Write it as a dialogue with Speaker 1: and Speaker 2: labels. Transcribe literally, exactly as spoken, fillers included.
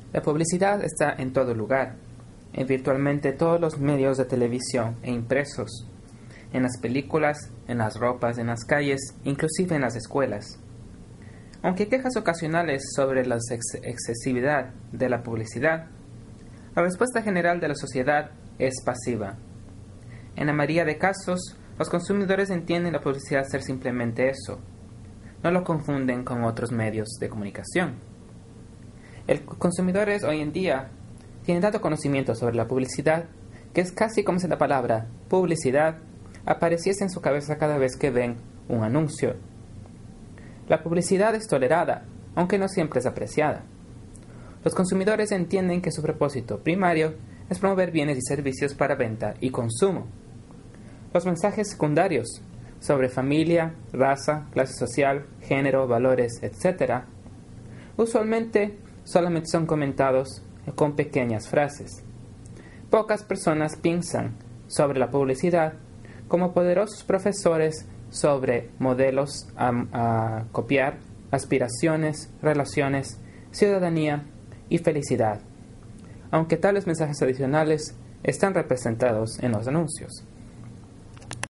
Speaker 1: La publicidad está en todo lugar, en virtualmente todos los medios de televisión e impresos, en las películas, en las ropas, en las calles, inclusive en las escuelas. Aunque hay quejas ocasionales sobre la ex- excesividad de la publicidad, la respuesta general de la sociedad es pasiva. En la mayoría de casos, los consumidores entienden la publicidad ser simplemente eso. No lo confunden con otros medios de comunicación. El consumidor es, hoy en día tiene tanto conocimiento sobre la publicidad que es casi como si la palabra publicidad apareciese en su cabeza cada vez que ven un anuncio. La publicidad es tolerada, aunque no siempre es apreciada. Los consumidores entienden que su propósito primario es promover bienes y servicios para venta y consumo. Los mensajes secundarios sobre familia, raza, clase social, género, valores, etcétera, usualmente solamente son comentados con pequeñas frases. Pocas personas piensan sobre la publicidad como poderosos profesores sobre modelos a, a copiar, aspiraciones, relaciones, ciudadanía y felicidad, aunque tales mensajes adicionales están representados en los anuncios.